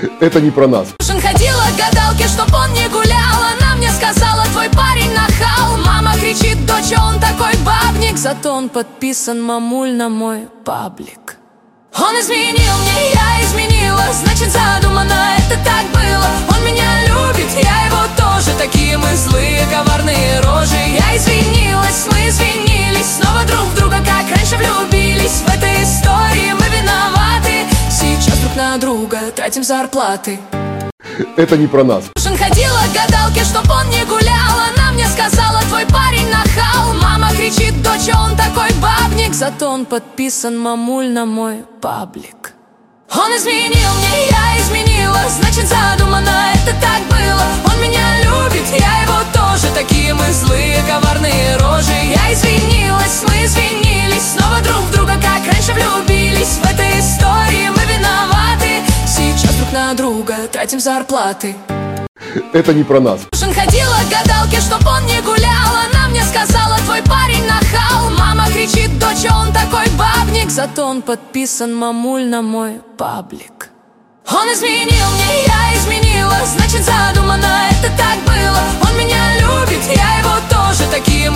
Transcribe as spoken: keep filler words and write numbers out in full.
Это не про нас. Ходила к гадалке, чтоб он не гулял. Она мне сказала: твой парень нахал. Мама кричит: доча, он такой бабник. Зато он подписан, мамуль, на мой паблик. Он изменил мне, я изменила. Значит, задумано, это так было. Он меня любит, я его тоже. Такие мы злые, коварные рожи. Я извинилась, мы извинились. Снова друг в друга, как раньше, влюбились. В этой истории мы виноваты. Сейчас друг на друга тратим зарплаты. Это не про нас. Ходила к гадалке, чтоб он не гулял. Она мне сказала: твой парень нахал. Мама кричит: доча, он такой бабник. Зато он подписан, мамуль, на мой паблик. Он изменил мне, я изменила. Значит, задумано, это так было. Он меня любит, я его тоже. Такие мы злые, коварные рожи. Я извинилась, мы извинились. Снова друг в друга, как раньше, влюбились. В этой истории мы виноваты. Сейчас друг на друга тратим зарплаты. Это не про нас. Ходила к гадалке, чтоб он не гулял. Она мне сказала: твой парень нахал. Мама кричит: доча, он такой бабник. Зато он подписан, мамуль, на мой паблик. Он изменил мне, я изменила. Значит, задумано, это так было. Он меня любит, я его тоже. Такие